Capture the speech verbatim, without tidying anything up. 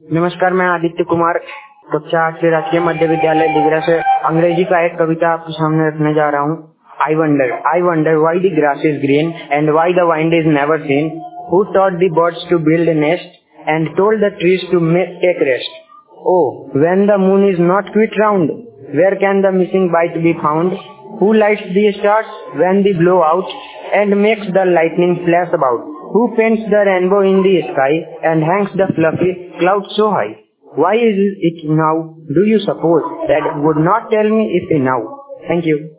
नमस्कार, मैं आदित्य कुमार कक्षा आठ से राजकीय मध्य विद्यालय दिगरा से अंग्रेजी का एक कविता आपके सामने रखने जा रहा हूँ। I wonder, I wonder why the grass is green and why the wind is never seen. Who taught the birds to build a nest and told the trees to make, take rest? Oh, when the moon is not quite round, where can the missing bite be found? Who lights the stars when they blow out and makes the lightning flash about? Who paints the rainbow in the sky and hangs the fluffy clouds so high? Why is it now, do you suppose, that would not tell me if now? Thank you.